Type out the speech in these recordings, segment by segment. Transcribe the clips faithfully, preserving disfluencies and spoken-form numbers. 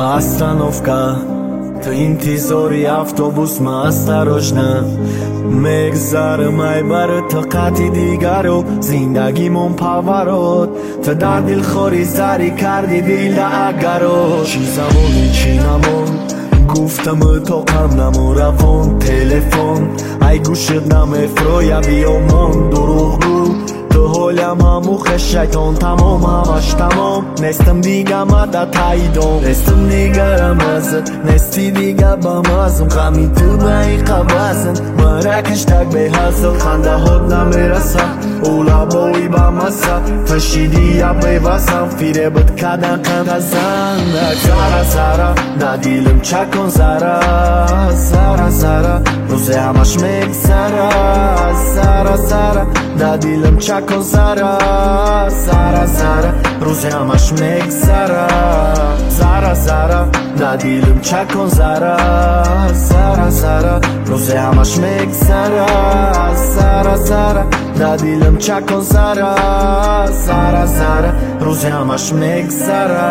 остановка, то интизори автобус ма осторожно мегзарам ай бар то қати дигаро зиндагимон паворот то дар дилхори зари карди дил агаро чӣ завони чӣ намон гуфтам тоқам намо равон телефон ай гӯшит намефроя биёмон дуруғгӯ то ҳолам ҳамухе шайтон тамом ҳамаш тамом нестам дига мада таидом нестам дигарам азат нести дига ба мазм ғами ту баи қабазн маракиштак беҳазл хандаҳот намераса улабои ба маса фашидия бевасам фиребат кадан қандазан зара зара да дилам чакон зара зара зара рӯзе ҳамаш мегзара зара зара да дилам чакон зара зара зара рӯзе ҳамаш мегзара зара зара да дилам чакон зара зара зара рӯзе ҳамаш мегзара зара зара да дилам чакон зара зара зара рӯзе ҳамаш мегзара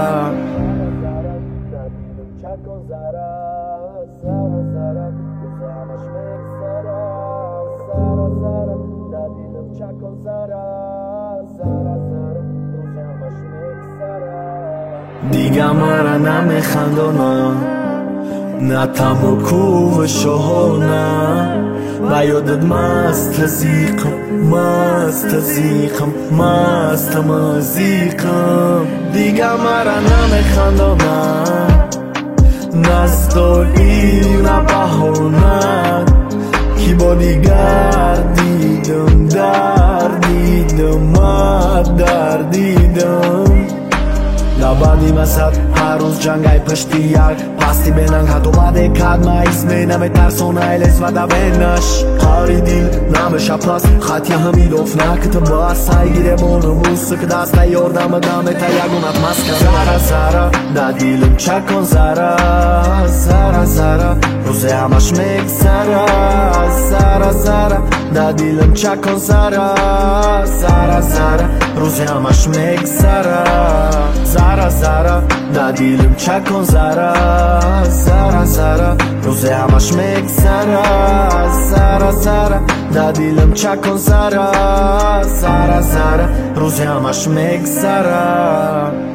дига мара намехандонам на тамоку шоҳона ба ёдат маст азиқам маст азиқам маст азиқам дига мара намехандонам наздори на баҳона ки бо дигар дидам дар дидам мат дар дидам лабади масад ҳар рӯз ҷангай пашти як пасти бенанг ҳатто баъде кадма исме наметарсонай лезвада бенаш ҳари дил намеша паст хатя ҳамидоф накта бас сайгире бону мусик даста ёрдама дамета ягонат маска зара зара да дилам чакон зара зара зара рӯзе ҳамаш мегзара зара зара да дилам чакон зара зара зара рӯзе ҳамаш мегзара зара зара да дилам чакон зара зара зара рӯзе ҳамаш мегзара зара зара да дилам чакон зара зара зара рӯзе ҳамаш мегзара